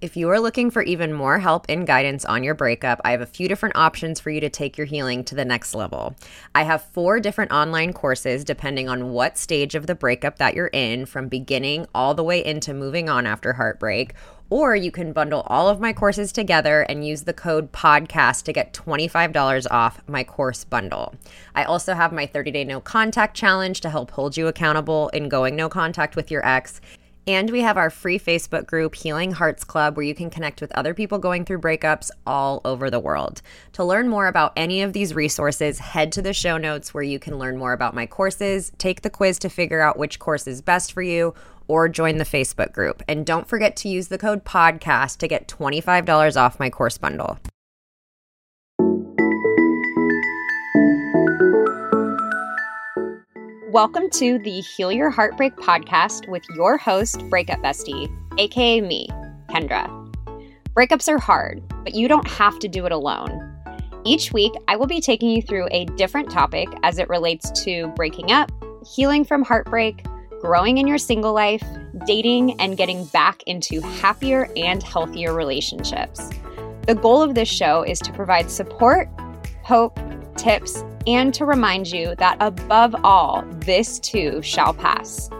If you are looking for even more help and guidance on your breakup, I have a few different options for you to take your healing to the next level. I have 4 different online courses depending on what stage of the breakup that you're in, from beginning all the way into moving on after heartbreak. Or you can bundle all of my courses together and use the code PODCAST to get $25 off my course bundle. I also have my 30-day no contact challenge to help hold you accountable in going no contact with your ex. And we have our free Facebook group, Healing Hearts Club, where you can connect with other people going through breakups all over the world. To learn more about any of these resources, head to the show notes where you can learn more about my courses, take the quiz to figure out which course is best for you, or join the Facebook group. And don't forget to use the code PODCAST to get $25 off my course bundle. Welcome to the Heal Your Heartbreak podcast with your host, Breakup Bestie, aka me, Kendra. Breakups are hard, but you don't have to do it alone. Each week, I will be taking you through a different topic as it relates to breaking up, healing from heartbreak, growing in your single life, dating, and getting back into happier and healthier relationships. The goal of this show is to provide support, hope, tips, and to remind you that above all, this too shall pass.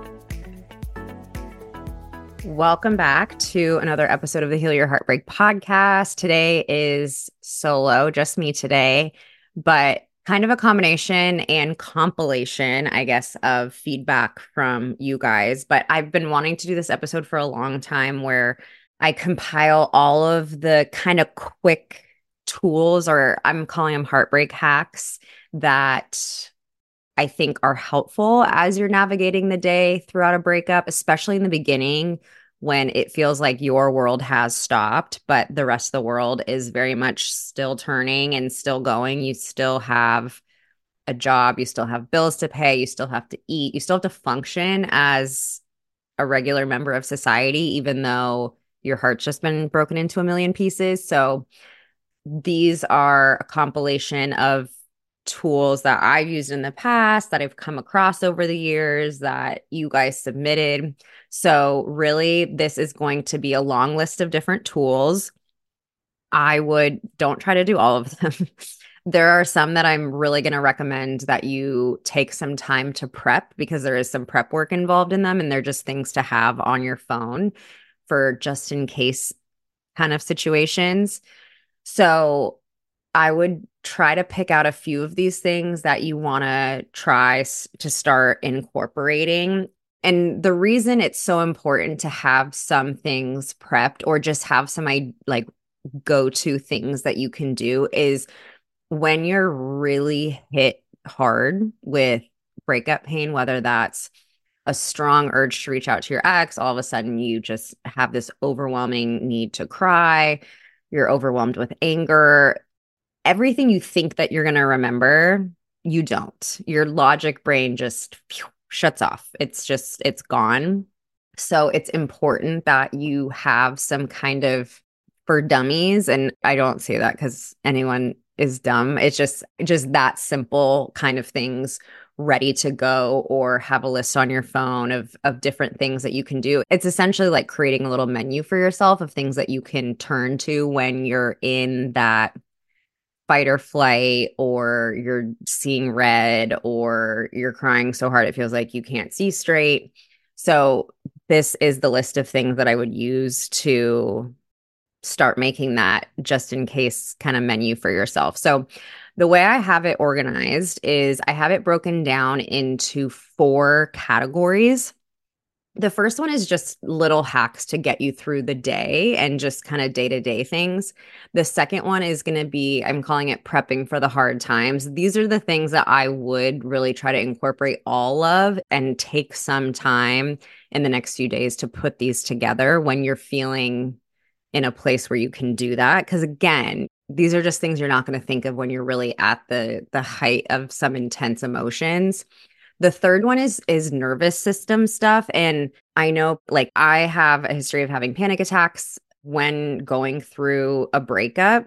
Welcome back to another episode of the Heal Your Heartbreak podcast. Today is solo, just me today, but kind of a combination and compilation, I guess, of feedback from you guys. But I've been wanting to do this episode for a long time where I compile all of the kind of quick tools, or I'm calling them heartbreak hacks, that I think are helpful as you're navigating the day throughout a breakup, especially in the beginning when it feels like your world has stopped, but the rest of the world is very much still turning and still going. You still have a job, you still have bills to pay, you still have to eat, you still have to function as a regular member of society, even though your heart's just been broken into a million pieces. So these are a compilation of tools that I've used in the past, that I've come across over the years, that you guys submitted. So really, this is going to be a long list of different tools. Don't try to do all of them. There are some that I'm really going to recommend that you take some time to prep, because there is some prep work involved in them, and they're just things to have on your phone for just in case kind of situations. So I would try to pick out a few of these things that you want to try to start incorporating. And the reason it's so important to have some things prepped, or just have some like go-to things that you can do, is when you're really hit hard with breakup pain, whether that's a strong urge to reach out to your ex, all of a sudden you just have this overwhelming need to cry, you're overwhelmed with anger, everything you think that you're going to remember, you don't. Your logic brain just shuts off. It's gone. So it's important that you have some kind of, for dummies, and I don't say that because anyone is dumb. It's just that simple kind of things ready to go, or have a list on your phone of different things that you can do. It's essentially like creating a little menu for yourself of things that you can turn to when you're in that fight or flight, or you're seeing red, or you're crying so hard it feels like you can't see straight. So this is the list of things that I would use to start making that just in case kind of menu for yourself. So the way I have it organized is I have it broken down into 4 categories. The first one is just little hacks to get you through the day and just kind of day-to-day things. The second one is going to be, I'm calling it prepping for the hard times. These are the things that I would really try to incorporate all of, and take some time in the next few days to put these together when you're feeling in a place where you can do that. Because again, these are just things you're not going to think of when you're really at the height of some intense emotions. The third one is nervous system stuff. And I know, like, I have a history of having panic attacks when going through a breakup.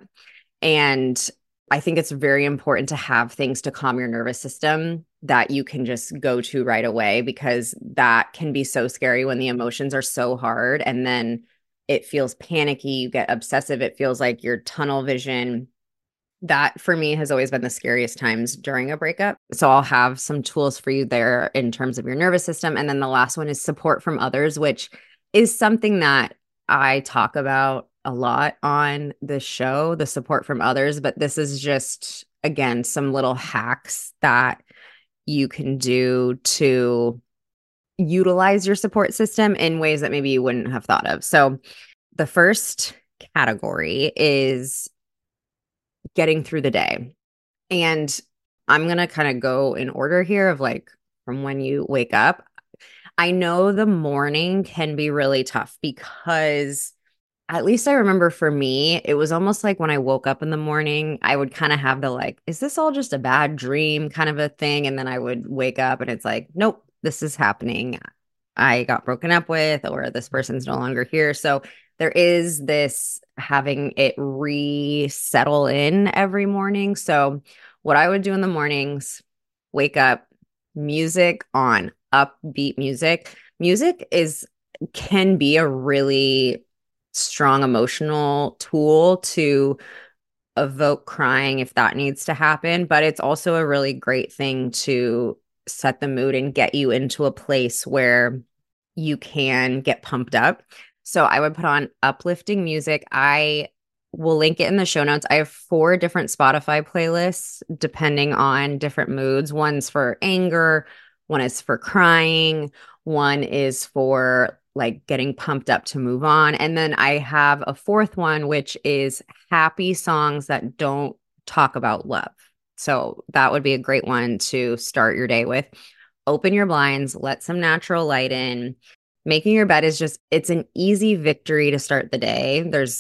And I think it's very important to have things to calm your nervous system that you can just go to right away, because that can be so scary when the emotions are so hard. And then it feels panicky, you get obsessive, it feels like you're tunnel vision. That for me has always been the scariest times during a breakup. So I'll have some tools for you there in terms of your nervous system. And then the last one is support from others, which is something that I talk about a lot on the show, the support from others. But this is just, again, some little hacks that you can do to utilize your support system in ways that maybe you wouldn't have thought of. So the first category is getting through the day. And I'm going to kind of go in order here of like from when you wake up. I know the morning can be really tough because at least I remember for me, it was almost like when I woke up in the morning, I would kind of have the like, is this all just a bad dream kind of a thing? And then I would wake up and it's like, nope, this is happening. I got broken up with, or this person's no longer here. So there is this having it resettle in every morning. So what I would do in the mornings, wake up, music on, upbeat music. Music is can be a really strong emotional tool to evoke crying if that needs to happen, but it's also a really great thing to set the mood and get you into a place where you can get pumped up. So I would put on uplifting music. I will link it in the show notes. I have 4 different Spotify playlists depending on different moods. One's for anger, one is for crying, one is for like getting pumped up to move on. And then I have a 4th one, which is happy songs that don't talk about love. So that would be a great one to start your day with. Open your blinds, let some natural light in. Making your bed is just, it's an easy victory to start the day.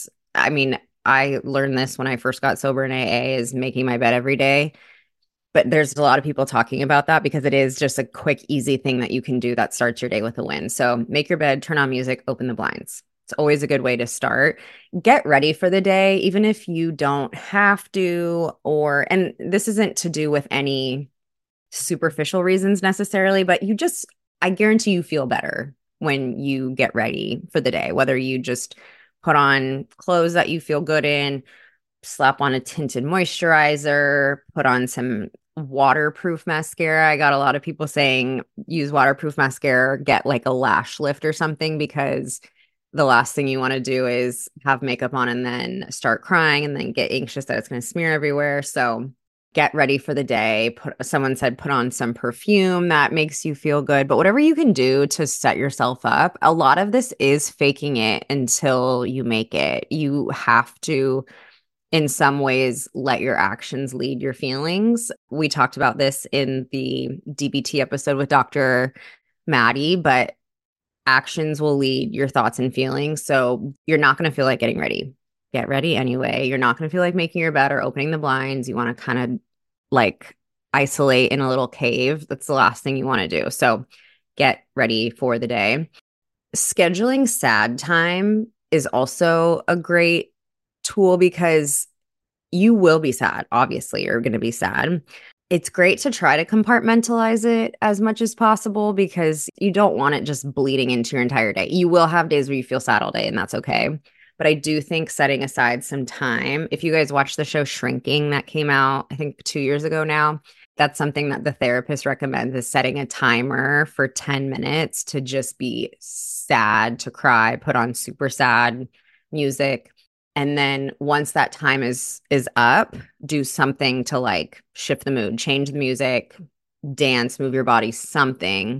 I mean, I learned this when I first got sober in AA is making my bed every day. But there's a lot of people talking about that because it is just a quick, easy thing that you can do that starts your day with a win. So make your bed, turn on music, open the blinds. It's always a good way to start. Get ready for the day, even if you don't have to, and this isn't to do with any superficial reasons necessarily, but I guarantee you feel better when you get ready for the day, whether you just put on clothes that you feel good in, slap on a tinted moisturizer, put on some waterproof mascara. I got a lot of people saying use waterproof mascara, get like a lash lift or something, because the last thing you want to do is have makeup on and then start crying and then get anxious that it's going to smear everywhere. So get ready for the day. Someone said put on some perfume that makes you feel good, but whatever you can do to set yourself up. A lot of this is faking it until you make it. You have to, in some ways, let your actions lead your feelings. We talked about this in the DBT episode with Dr. Maddie, but actions will lead your thoughts and feelings. So you're not going to feel like getting ready. Get ready anyway. You're not going to feel like making your bed or opening the blinds. You want to kind of like isolate in a little cave. That's the last thing you want to do. So get ready for the day. Scheduling sad time is also a great tool because you will be sad. Obviously, you're going to be sad. It's great to try to compartmentalize it as much as possible because you don't want it just bleeding into your entire day. You will have days where you feel sad all day, and that's okay. But I do think setting aside some time, if you guys watch the show Shrinking that came out, I think 2 years ago now, that's something that the therapist recommends is setting a timer for 10 minutes to just be sad, to cry, put on super sad music. And then once that time is up, do something to like shift the mood, change the music, dance, move your body, something,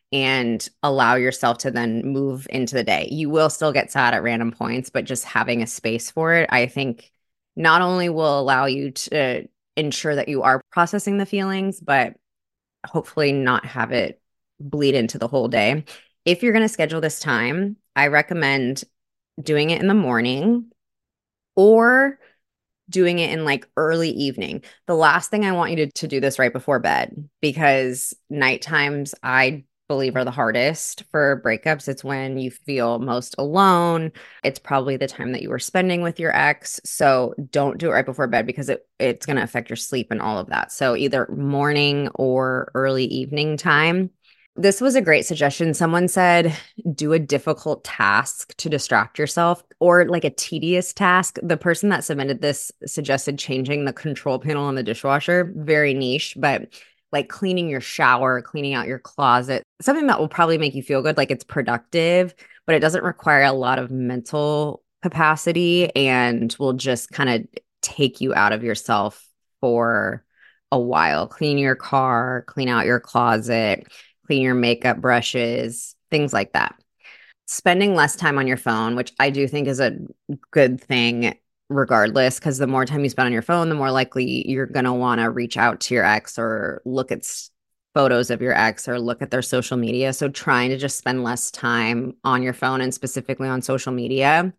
and allow yourself to then move into the day. You will still get sad at random points, but just having a space for it, I think not only will allow you to ensure that you are processing the feelings, but hopefully not have it bleed into the whole day. If you're going to schedule this time, I recommend doing it in the morning or doing it in like early evening. The last thing I want you to do this right before bed, because night times I believe are the hardest for breakups. It's when you feel most alone. It's probably the time that you were spending with your ex. So don't do it right before bed because it's going to affect your sleep and all of that. So either morning or early evening time. This was a great suggestion. Someone said, do a difficult task to distract yourself or like a tedious task. The person that submitted this suggested changing the control panel on the dishwasher. Very niche, but like cleaning your shower, cleaning out your closet, something that will probably make you feel good. Like it's productive, but it doesn't require a lot of mental capacity and will just kind of take you out of yourself for a while. Clean your car, clean out your closet, clean your makeup brushes, things like that. Spending less time on your phone, which I do think is a good thing regardless, because the more time you spend on your phone, the more likely you're going to want to reach out to your ex or look at photos of your ex or look at their social media. So trying to just spend less time on your phone and specifically on social media.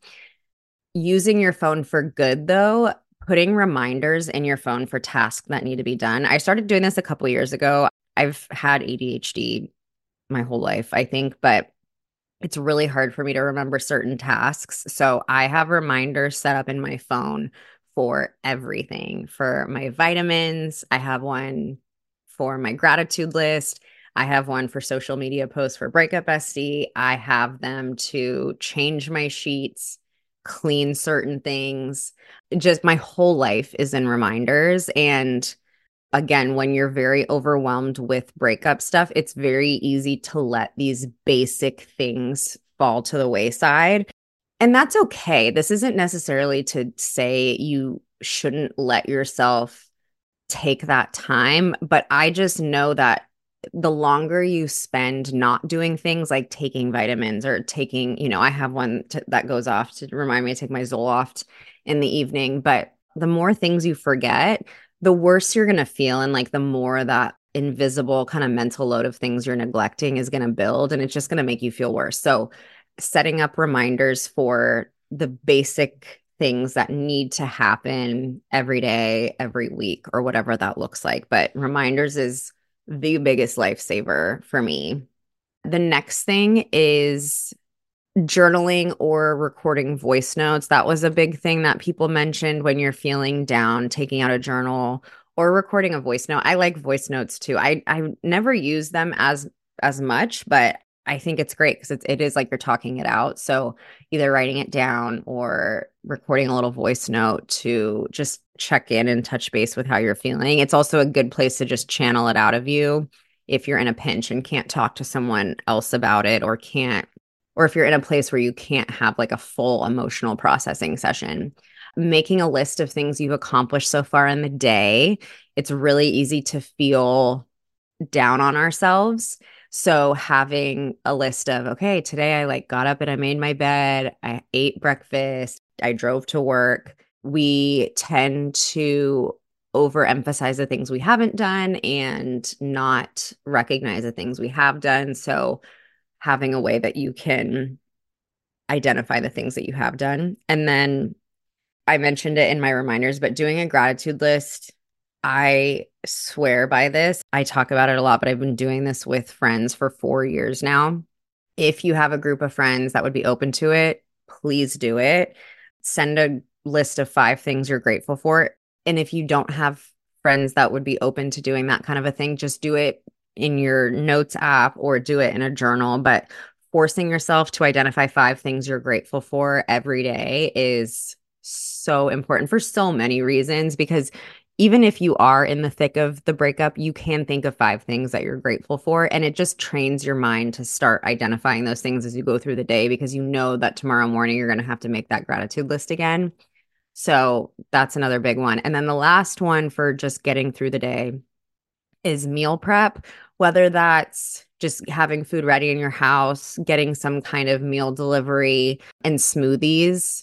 Using your phone for good, though, putting reminders in your phone for tasks that need to be done. I started doing this a couple years ago. I've had ADHD my whole life, I think, but it's really hard for me to remember certain tasks. So I have reminders set up in my phone for everything. For my vitamins, I have one for my gratitude list. I have one for social media posts for Breakup Bestie. I have them to change my sheets, clean certain things. Just my whole life is in reminders. And again, when you're very overwhelmed with breakup stuff, it's very easy to let these basic things fall to the wayside. And that's okay. This isn't necessarily to say you shouldn't let yourself take that time, but I just know that the longer you spend not doing things like taking vitamins or taking, I have one that goes off to remind me to take my Zoloft in the evening, but the more things you forget, the worse you're going to feel. And like the more that invisible kind of mental load of things you're neglecting is going to build, and it's just going to make you feel worse. So setting up reminders for the basic things that need to happen every day, every week, or whatever that looks like. But reminders is the biggest lifesaver for me. The next thing is journaling or recording voice notes. That was a big thing that people mentioned when you're feeling down, taking out a journal or recording a voice note. I like voice notes too. I never use them as much, but I think it's great because it is like you're talking it out. So either writing it down or recording a little voice note to just check in and touch base with how you're feeling. It's also a good place to just channel it out of you if you're in a pinch and can't talk to someone else about it or if you're in a place where you can't have like a full emotional processing session. Making a list of things you've accomplished so far in the day. It's really easy to feel down on ourselves. So having a list of, okay, today I like got up and I made my bed, I ate breakfast, I drove to work. We tend to overemphasize the things we haven't done and not recognize the things we have done. So having a way that you can identify the things that you have done. And then I mentioned it in my reminders, but doing a gratitude list, I swear by this. I talk about it a lot, but I've been doing this with friends for 4 years now. If you have a group of friends that would be open to it, please do it. Send a list of 5 things you're grateful for. And if you don't have friends that would be open to doing that kind of a thing, just do it in your notes app or do it in a journal. But forcing yourself to identify 5 things you're grateful for every day is so important for so many reasons, because even if you are in the thick of the breakup, you can think of 5 things that you're grateful for. And it just trains your mind to start identifying those things as you go through the day, because you know that tomorrow morning you're going to have to make that gratitude list again. So that's another big one. And then the last one for just getting through the day is meal prep, whether that's just having food ready in your house, getting some kind of meal delivery, and smoothies.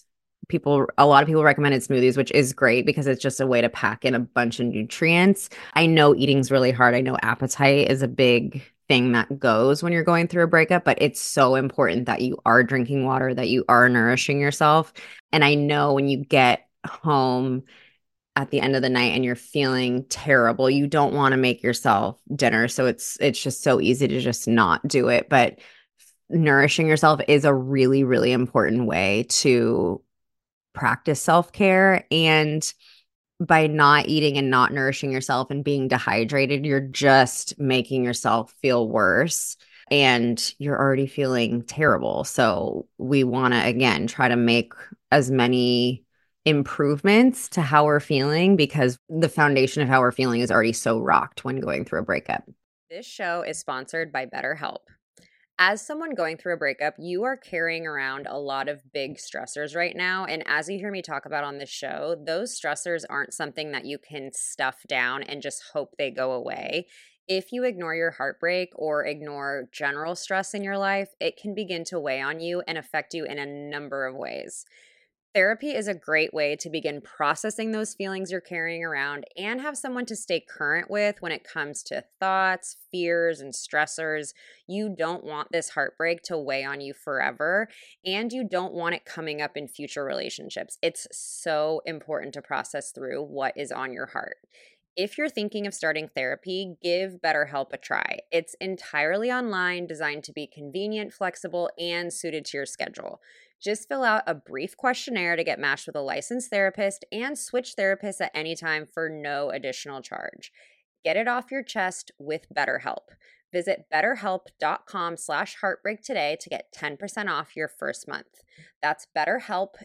A lot of people recommended smoothies, which is great because it's just a way to pack in a bunch of nutrients. I know eating's really hard. I know appetite is a big thing that goes when you're going through a breakup, but it's so important that you are drinking water, that you are nourishing yourself. And I know when you get home at the end of the night and you're feeling terrible, you don't want to make yourself dinner. So it's just so easy to just not do it. But nourishing yourself is a really, really important way to practice self-care. And by not eating and not nourishing yourself and being dehydrated, you're just making yourself feel worse and you're already feeling terrible. So we want to, again, try to make as many improvements to how we're feeling because the foundation of how we're feeling is already so rocked when going through a breakup. This show is sponsored by BetterHelp. As someone going through a breakup, you are carrying around a lot of big stressors right now. And as you hear me talk about on this show, those stressors aren't something that you can stuff down and just hope they go away. If you ignore your heartbreak or ignore general stress in your life, it can begin to weigh on you and affect you in a number of ways. Therapy is a great way to begin processing those feelings you're carrying around and have someone to stay current with when it comes to thoughts, fears, and stressors. You don't want this heartbreak to weigh on you forever, and you don't want it coming up in future relationships. It's so important to process through what is on your heart. If you're thinking of starting therapy, give BetterHelp a try. It's entirely online, designed to be convenient, flexible, and suited to your schedule. Just fill out a brief questionnaire to get matched with a licensed therapist and switch therapists at any time for no additional charge. Get it off your chest with BetterHelp. Visit betterhelp.com/heartbreak today to get 10% off your first month. That's BetterHelp,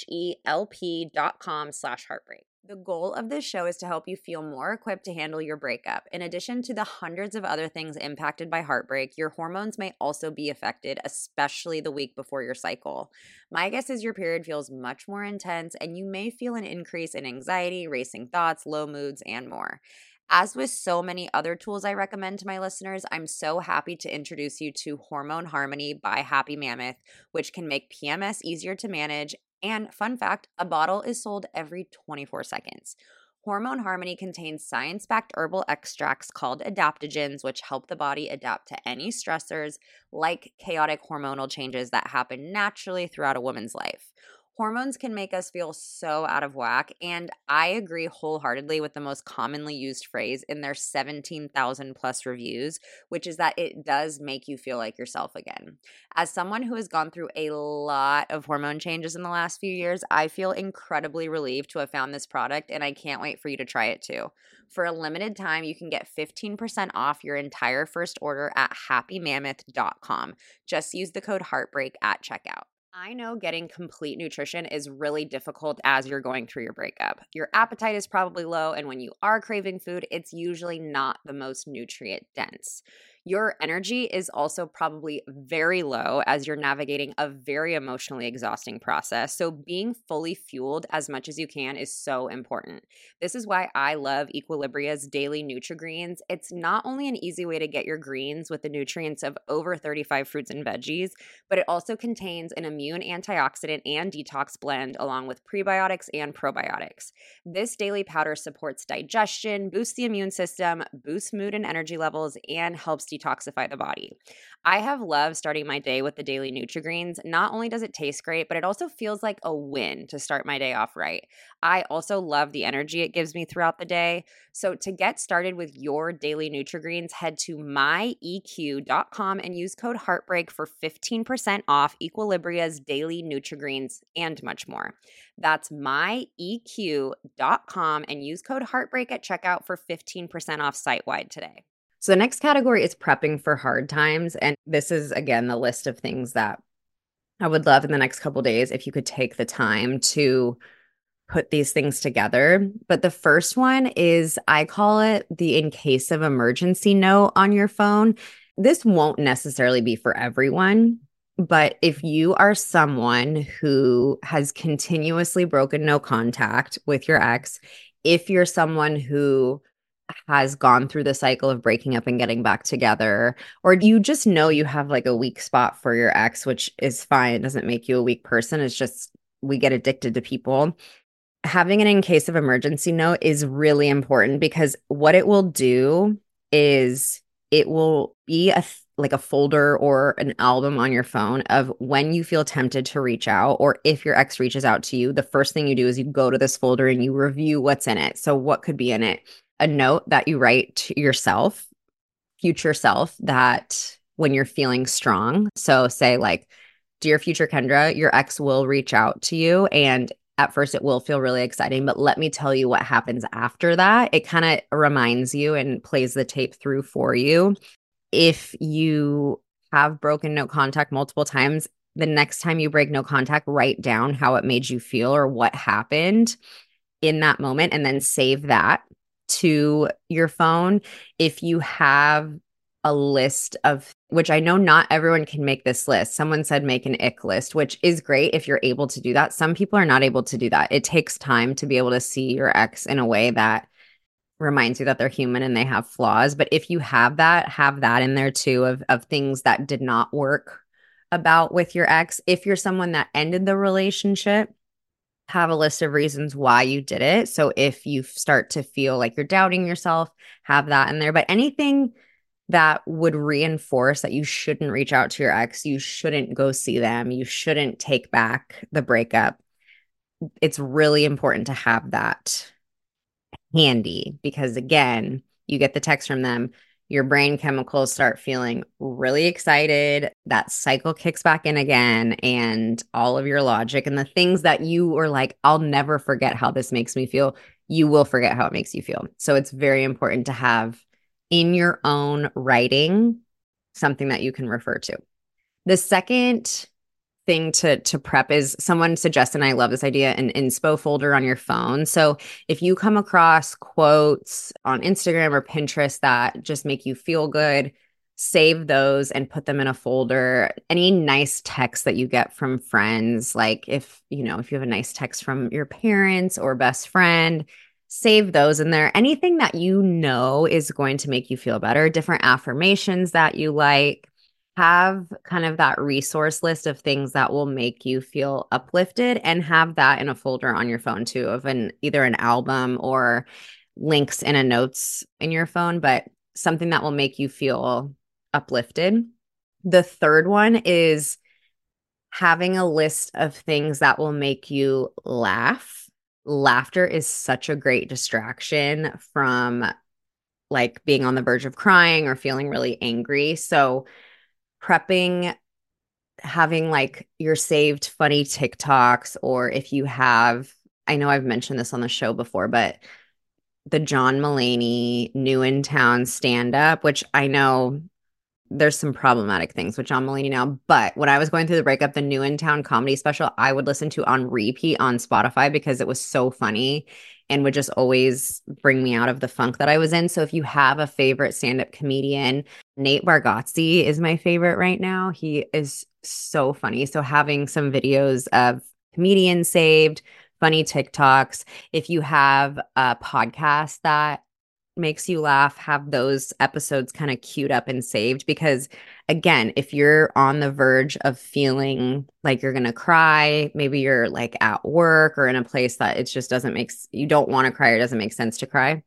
HELP.com/heartbreak. The goal of this show is to help you feel more equipped to handle your breakup. In addition to the hundreds of other things impacted by heartbreak, your hormones may also be affected, especially the week before your cycle. My guess is your period feels much more intense, and you may feel an increase in anxiety, racing thoughts, low moods, and more. As with so many other tools I recommend to my listeners, I'm so happy to introduce you to Hormone Harmony by Happy Mammoth, which can make PMS easier to manage. And fun fact, a bottle is sold every 24 seconds. Hormone Harmony contains science-backed herbal extracts called adaptogens, which help the body adapt to any stressors like chaotic hormonal changes that happen naturally throughout a woman's life. Hormones can make us feel so out of whack, and I agree wholeheartedly with the most commonly used phrase in their 17,000 plus reviews, which is that it does make you feel like yourself again. As someone who has gone through a lot of hormone changes in the last few years, I feel incredibly relieved to have found this product, and I can't wait for you to try it too. For a limited time, you can get 15% off your entire first order at happymammoth.com. Just use the code HEARTBREAK at checkout. I know getting complete nutrition is really difficult as you're going through your breakup. Your appetite is probably low, and when you are craving food, it's usually not the most nutrient dense. Your energy is also probably very low as you're navigating a very emotionally exhausting process. So, being fully fueled as much as you can is so important. This is why I love Equilibria's Daily Nutri-Greens. It's not only an easy way to get your greens with the nutrients of over 35 fruits and veggies, but it also contains an immune antioxidant and detox blend along with prebiotics and probiotics. This daily powder supports digestion, boosts the immune system, boosts mood and energy levels, and helps detoxify the body. I have loved starting my day with the Daily Nutri-Greens. Not only does it taste great, but it also feels like a win to start my day off right. I also love the energy it gives me throughout the day. So to get started with your Daily Nutri-Greens, head to myeq.com and use code HEARTBREAK for 15% off Equilibria's Daily Nutri-Greens and much more. That's myeq.com and use code HEARTBREAK at checkout for 15% off site-wide today. So the next category is prepping for hard times. And this is, again, the list of things that I would love in the next couple days if you could take the time to put these things together. But the first one is, I call it the in case of emergency note on your phone. This won't necessarily be for everyone, but if you are someone who has continuously broken no contact with your ex, if you're someone who has gone through the cycle of breaking up and getting back together, or you just know you have like a weak spot for your ex, which is fine. It doesn't make you a weak person. It's just we get addicted to people. Having an in case of emergency note is really important because what it will do is it will be like a folder or an album on your phone of when you feel tempted to reach out, or if your ex reaches out to you, the first thing you do is you go to this folder and you review what's in it. So what could be in it? A note that you write to yourself, future self, that when you're feeling strong. So say like, dear future Kendra, your ex will reach out to you. And at first it will feel really exciting, but let me tell you what happens after that. It kind of reminds you and plays the tape through for you. If you have broken no contact multiple times, the next time you break no contact, write down how it made you feel or what happened in that moment, and then save that to your phone. If you have a list of, which I know not everyone can make this list. Someone said make an ick list, which is great if you're able to do that. Some people are not able to do that. It takes time to be able to see your ex in a way that reminds you that they're human and they have flaws. But if you have that in there too, of things that did not work about with your ex. If you're someone that ended the relationship, have a list of reasons why you did it. So if you start to feel like you're doubting yourself, have that in there. But anything that would reinforce that you shouldn't reach out to your ex, you shouldn't go see them, you shouldn't take back the breakup. It's really important to have that handy because, again, you get the text from them, your brain chemicals start feeling really excited. That cycle kicks back in again, and all of your logic and the things that you were like, I'll never forget how this makes me feel, you will forget how it makes you feel. So it's very important to have in your own writing something that you can refer to. The second thing to prep is, someone suggested, and I love this idea, an inspo folder on your phone. So if you come across quotes on Instagram or Pinterest that just make you feel good, save those and put them in a folder. Any nice text that you get from friends, like if you have a nice text from your parents or best friend, save those in there. Anything that you know is going to make you feel better, different affirmations that you like. Have kind of that resource list of things that will make you feel uplifted, and have that in a folder on your phone too, of either an album or links in a notes in your phone, but something that will make you feel uplifted. The third one is having a list of things that will make you laugh. Laughter is such a great distraction from like being on the verge of crying or feeling really angry. So prepping, having like your saved funny TikToks, or if you have, I know I've mentioned this on the show before, but the John Mulaney New in Town stand up, which I know there's some problematic things with John Mulaney now, but when I was going through the breakup, the New in Town comedy special, I would listen to on repeat on Spotify because it was so funny and would just always bring me out of the funk that I was in. So if you have a favorite stand-up comedian, Nate Bargatze is my favorite right now. He is so funny. So having some videos of comedians saved, funny TikToks. If you have a podcast that makes you laugh, have those episodes kind of queued up and saved. Because again, if you're on the verge of feeling like you're going to cry, maybe you're like at work or in a place that it just doesn't you don't want to cry or doesn't make sense to cry,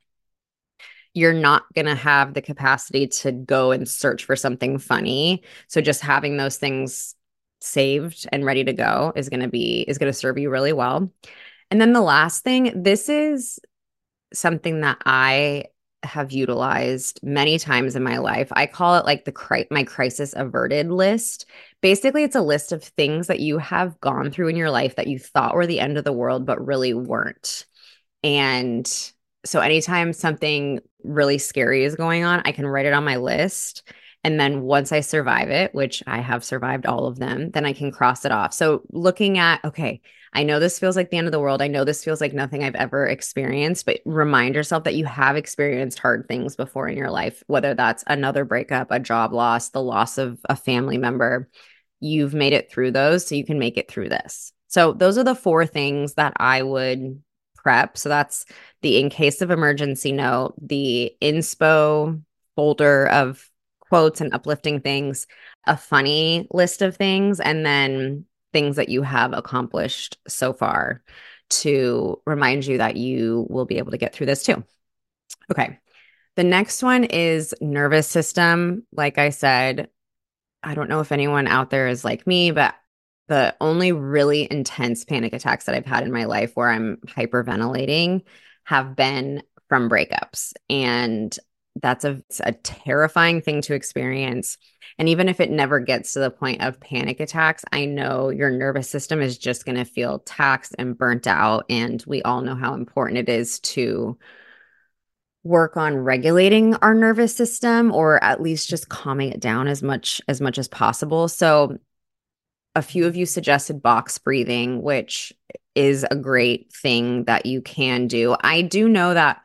you're not going to have the capacity to go and search for something funny. So just having those things saved and ready to go is going to serve you really well. And then the last thing, this is something that I have utilized many times in my life. I call it like my crisis averted list. Basically, it's a list of things that you have gone through in your life that you thought were the end of the world, but really weren't. And so anytime something really scary is going on, I can write it on my list. And then once I survive it, which I have survived all of them, then I can cross it off. So looking at, okay, I know this feels like the end of the world. I know this feels like nothing I've ever experienced, but remind yourself that you have experienced hard things before in your life, whether that's another breakup, a job loss, the loss of a family member. You've made it through those, so you can make it through this. So those are the 4 things that I would prep. So that's the in case of emergency note, the inspo folder of quotes and uplifting things, a funny list of things, and then things that you have accomplished so far to remind you that you will be able to get through this too. Okay. The next one is nervous system. Like I said, I don't know if anyone out there is like me, but the only really intense panic attacks that I've had in my life where I'm hyperventilating have been from breakups. And it's a terrifying thing to experience. And even if it never gets to the point of panic attacks, I know your nervous system is just going to feel taxed and burnt out. And we all know how important it is to work on regulating our nervous system, or at least just calming it down as much as possible. So a few of you suggested box breathing, which is a great thing that you can do. I do know that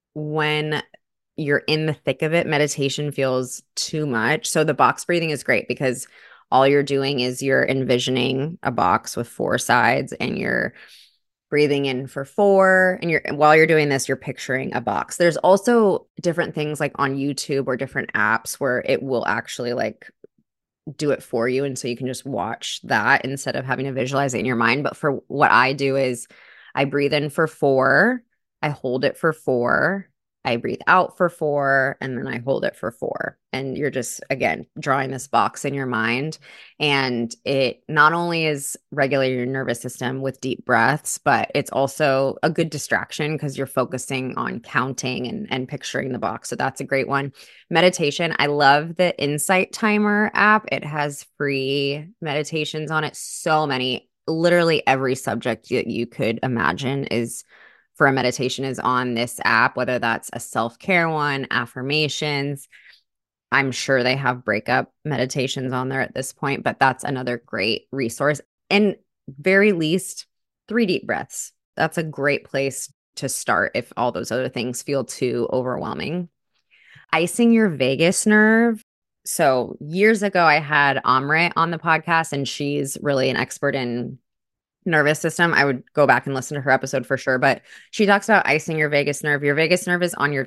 when you're in the thick of it, meditation feels too much. So the box breathing is great because all you're doing is you're envisioning a box with four sides and you're breathing in for four, and while you're doing this, you're picturing a box. There's also different things like on YouTube or different apps where it will actually like do it for you, and so you can just watch that instead of having to visualize it in your mind. But for what I do is I breathe in for four, I hold it for four, I breathe out for four, and then I hold it for four. And you're just, again, drawing this box in your mind. And it not only is regulating your nervous system with deep breaths, but it's also a good distraction because you're focusing on counting and picturing the box. So that's a great one. Meditation. I love the Insight Timer app. It has free meditations on it. So many, literally every subject that you could imagine is for a meditation is on this app, whether that's a self-care one, affirmations. I'm sure they have breakup meditations on there at this point, but that's another great resource. And very least, 3 deep breaths. That's a great place to start if all those other things feel too overwhelming. Icing your vagus nerve. So years ago, I had Amre on the podcast, and she's really an expert in nervous system. I would go back and listen to her episode for sure, but she talks about icing your vagus nerve. Your vagus nerve is on your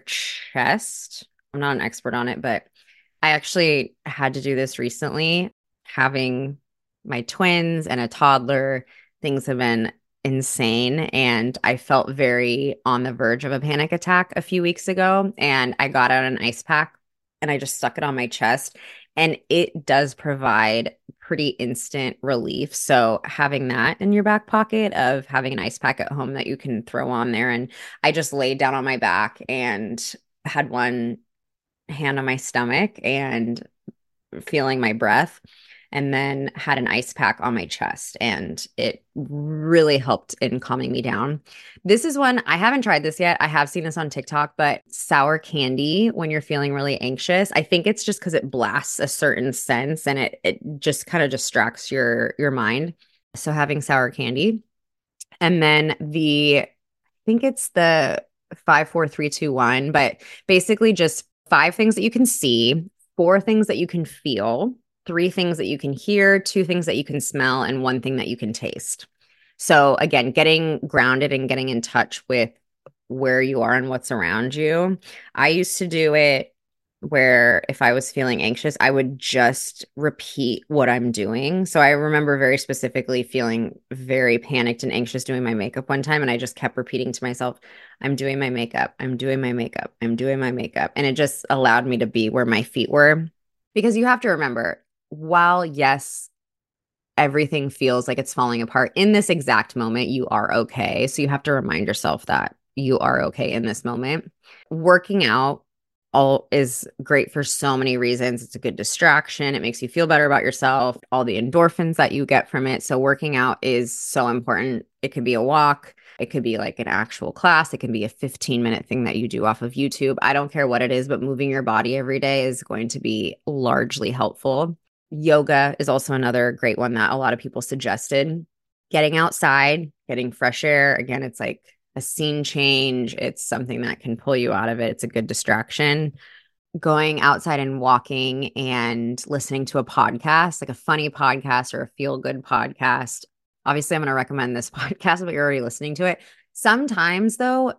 chest. I'm not an expert on it, but I actually had to do this recently. Having my twins and a toddler, things have been insane. And I felt very on the verge of a panic attack a few weeks ago. And I got out an ice pack and I just stuck it on my chest. And it does provide pretty instant relief. So having that in your back pocket of having an ice pack at home that you can throw on there. And I just laid down on my back and had one hand on my stomach and feeling my breath, and then had an ice pack on my chest, and it really helped in calming me down. This is one I haven't tried this yet. I have seen this on TikTok, but sour candy when you're feeling really anxious. I think it's just because it blasts a certain sense and it just kind of distracts your mind. So having sour candy, and then I think it's the 5 4 3 2 1, but basically just 5 things that you can see, 4 things that you can feel, 3 things that you can hear, 2 things that you can smell, and 1 thing that you can taste. So again, getting grounded and getting in touch with where you are and what's around you. I used to do it where if I was feeling anxious, I would just repeat what I'm doing. So I remember very specifically feeling very panicked and anxious doing my makeup one time. And I just kept repeating to myself, I'm doing my makeup. I'm doing my makeup. I'm doing my makeup. And it just allowed me to be where my feet were. Because you have to remember, while yes, everything feels like it's falling apart in this exact moment, you are okay. So you have to remind yourself that you are okay in this moment. Working out all is great for so many reasons. It's a good distraction. It makes you feel better about yourself, all the endorphins that you get from it. So working out is so important. It could be a walk. It could be like an actual class. It can be a 15-minute thing that you do off of YouTube. I don't care what it is, but moving your body every day is going to be largely helpful. Yoga is also another great one that a lot of people suggested. Getting outside, getting fresh air. Again, it's like a scene change. It's something that can pull you out of it. It's a good distraction. Going outside and walking and listening to a podcast, like a funny podcast or a feel-good podcast. Obviously, I'm going to recommend this podcast, but you're already listening to it. Sometimes, though,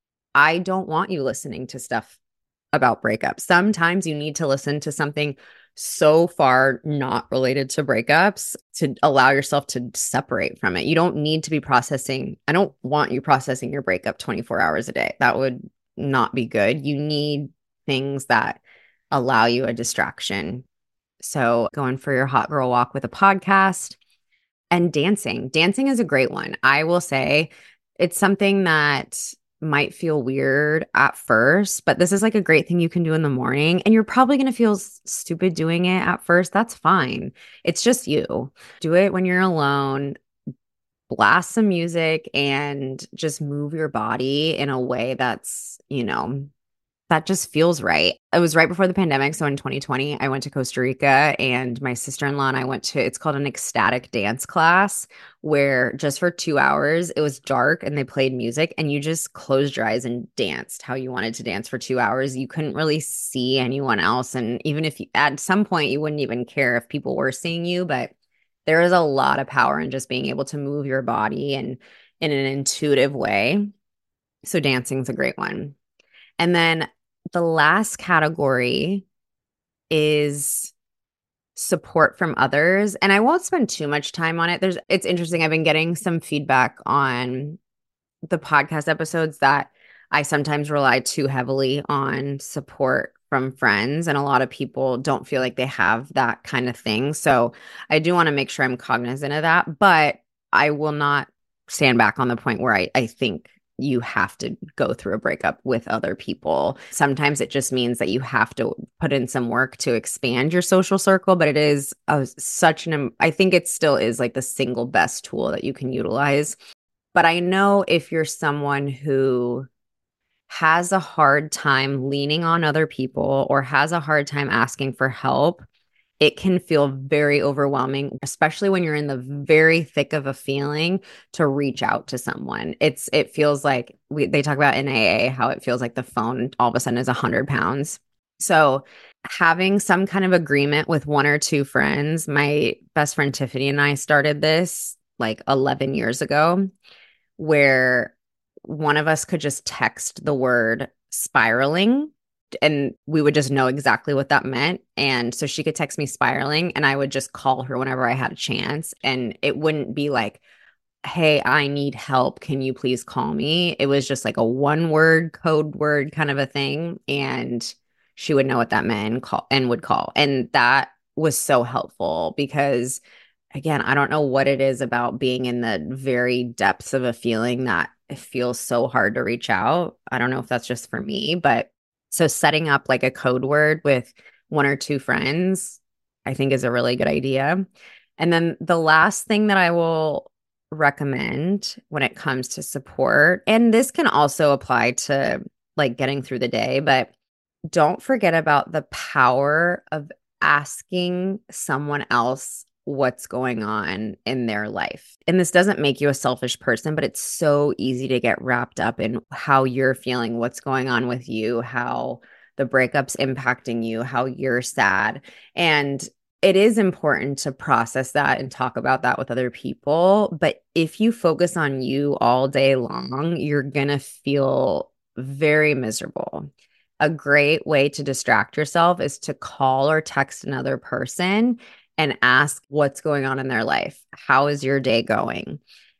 I don't want you listening to stuff about breakups. Sometimes you need to listen to something so far not related to breakups to allow yourself to separate from it. You don't need to be processing. I don't want you processing your breakup 24 hours a day. That would not be good. You need things that allow you a distraction. So going for your hot girl walk with a podcast, and dancing. Dancing is a great one. I will say it's something that might feel weird at first, but this is like a great thing you can do in the morning. And you're probably going to feel stupid doing it at first. That's fine. It's just you. Do it when you're alone, blast some music, and just move your body in a way that just feels right. It was right before the pandemic. So in 2020, I went to Costa Rica and my sister-in-law and I went to, it's called an ecstatic dance class where just for 2 hours, it was dark and they played music and you just closed your eyes and danced how you wanted to dance for 2 hours. You couldn't really see anyone else. And even if you, at some point, you wouldn't even care if people were seeing you, but there is a lot of power in just being able to move your body and in an intuitive way. So dancing's a great one. And then the last category is support from others. And I won't spend too much time on it. It's interesting. I've been getting some feedback on the podcast episodes that I sometimes rely too heavily on support from friends. And a lot of people don't feel like they have that kind of thing. So I do want to make sure I'm cognizant of that, but I will not stand back on the point where I think you have to go through a breakup with other people. Sometimes it just means that you have to put in some work to expand your social circle, but it is I think it still is like the single best tool that you can utilize. But I know if you're someone who has a hard time leaning on other people or has a hard time asking for help, it can feel very overwhelming, especially when you're in the very thick of a feeling to reach out to someone. It feels like they talk about in AA how it feels like the phone all of a sudden is 100 pounds. So having some kind of agreement with one or two friends, my best friend Tiffany and I started this like 11 years ago, where one of us could just text the word spiraling and we would just know exactly what that meant. And so she could text me spiraling and I would just call her whenever I had a chance. And it wouldn't be like, hey, I need help. Can you please call me? It was just like a one word code word kind of a thing. And she would know what that meant and would call. And that was so helpful because again, I don't know what it is about being in the very depths of a feeling that it feels so hard to reach out. I don't know if that's just for me, but so setting up like a code word with one or two friends, I think is a really good idea. And then the last thing that I will recommend when it comes to support, and this can also apply to like getting through the day, but don't forget about the power of asking someone else what's going on in their life. And this doesn't make you a selfish person, but it's so easy to get wrapped up in how you're feeling, what's going on with you, how the breakup's impacting you, how you're sad. And it is important to process that and talk about that with other people. But if you focus on you all day long, you're going to feel very miserable. A great way to distract yourself is to call or text another person and ask what's going on in their life. How is your day going?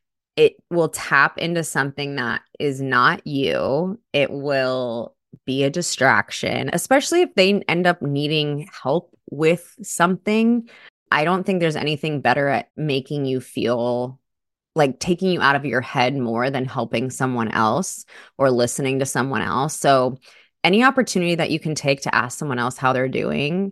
It will tap into something that is not you. It will be a distraction, especially if they end up needing help with something. I don't think there's anything better at making you feel like taking you out of your head more than helping someone else or listening to someone else. So, any opportunity that you can take to ask someone else how they're doing,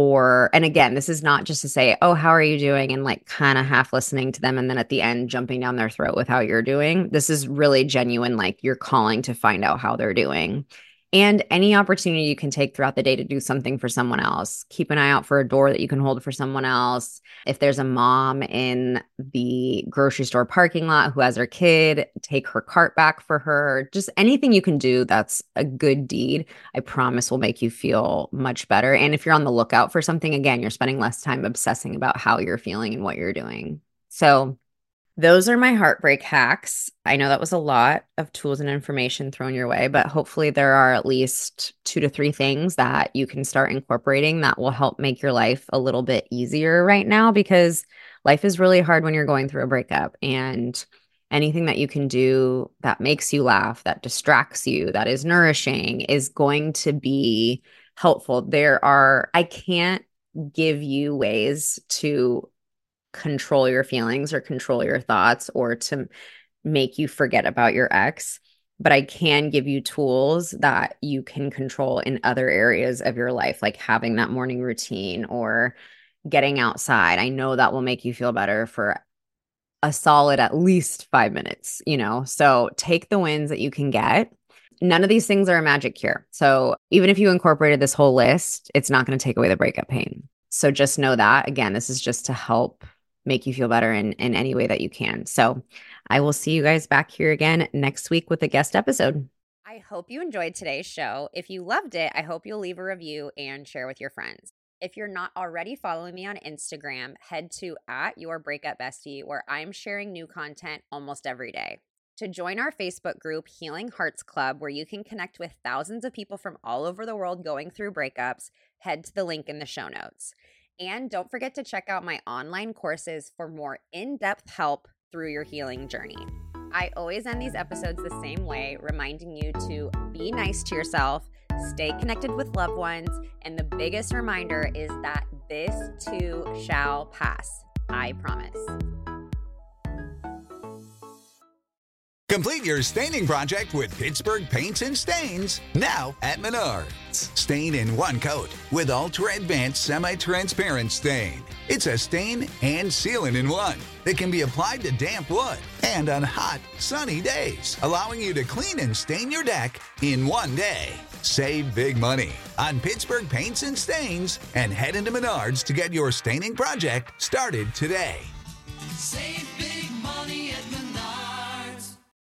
and again, this is not just to say, oh, how are you doing? And like kind of half listening to them. And then at the end, jumping down their throat with how you're doing. This is really genuine, like you're calling to find out how they're doing. And any opportunity you can take throughout the day to do something for someone else. Keep an eye out for a door that you can hold for someone else. If there's a mom in the grocery store parking lot who has her kid, take her cart back for her. Just anything you can do that's a good deed, I promise will make you feel much better. And if you're on the lookout for something, again, you're spending less time obsessing about how you're feeling and what you're doing. So those are my heartbreak hacks. I know that was a lot of tools and information thrown your way, but hopefully there are at least 2 to 3 things that you can start incorporating that will help make your life a little bit easier right now because life is really hard when you're going through a breakup. And anything that you can do that makes you laugh, that distracts you, that is nourishing is going to be helpful. I can't give you ways to control your feelings or control your thoughts or to make you forget about your ex. but I can give you tools that you can control in other areas of your life, like having that morning routine or getting outside. I know that will make you feel better for a solid at least 5 minutes, So take the wins that you can get. None of these things are a magic cure. So even if you incorporated this whole list, it's not going to take away the breakup pain. So just know that. Again, this is just to help make you feel better in any way that you can. So I will see you guys back here again next week with a guest episode. I hope you enjoyed today's show. If you loved it, I hope you'll leave a review and share with your friends. If you're not already following me on Instagram, head to @yourbreakupbestie, where I'm sharing new content almost every day. To join our Facebook group, Healing Hearts Club, where you can connect with thousands of people from all over the world going through breakups, head to the link in the show notes. And don't forget to check out my online courses for more in-depth help through your healing journey. I always end these episodes the same way, reminding you to be nice to yourself, stay connected with loved ones, and the biggest reminder is that this too shall pass. I promise. Complete your staining project with Pittsburgh Paints and Stains, now at Menards. Stain in one coat with Ultra Advanced Semi-Transparent Stain. It's a stain and sealant in one that can be applied to damp wood and on hot, sunny days, allowing you to clean and stain your deck in one day. Save big money on Pittsburgh Paints and Stains and head into Menards to get your staining project started today. Save big